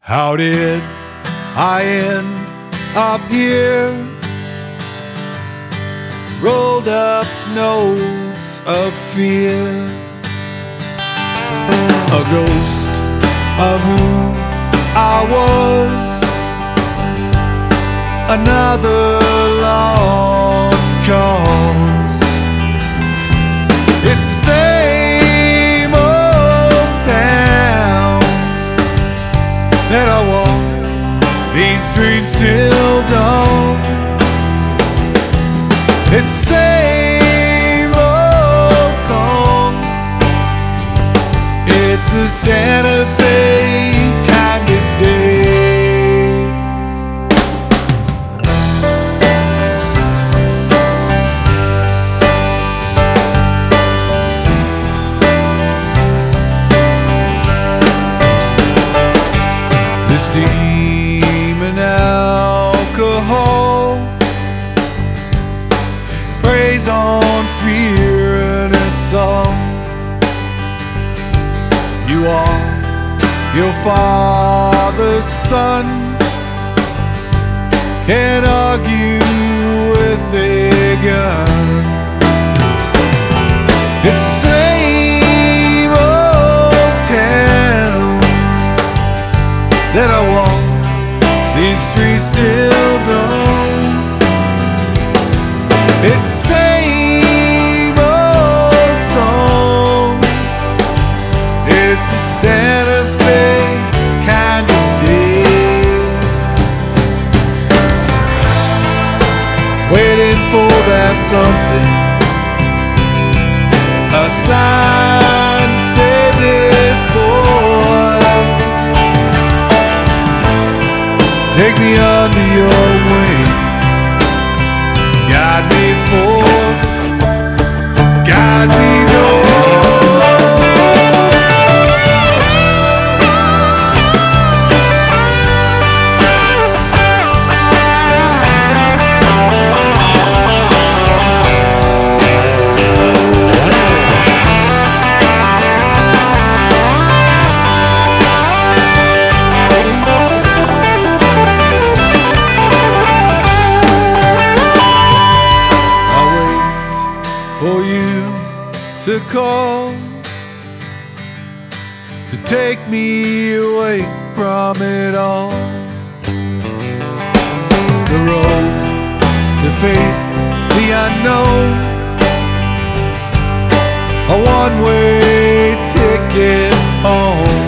How did I end up here? Rolled up notes of fear, a ghost of who I was, another lost cause. It's the same old town that I walk these streets till dawn. It's the same old song. It's a Santa Fe kind of day. The steam and alcohol preys on fear in a song. You are your father's son, can't argue with a gun. It's the same old town that I walk these streets till dawn. It's the same old song. It's a Santa Fe kind of day. Waiting for that something, a sign to save this boy. Take me under your wing, guide me forth, guide me north. For you to call, to take me away from it all. The road to face the unknown, a one-way ticket home.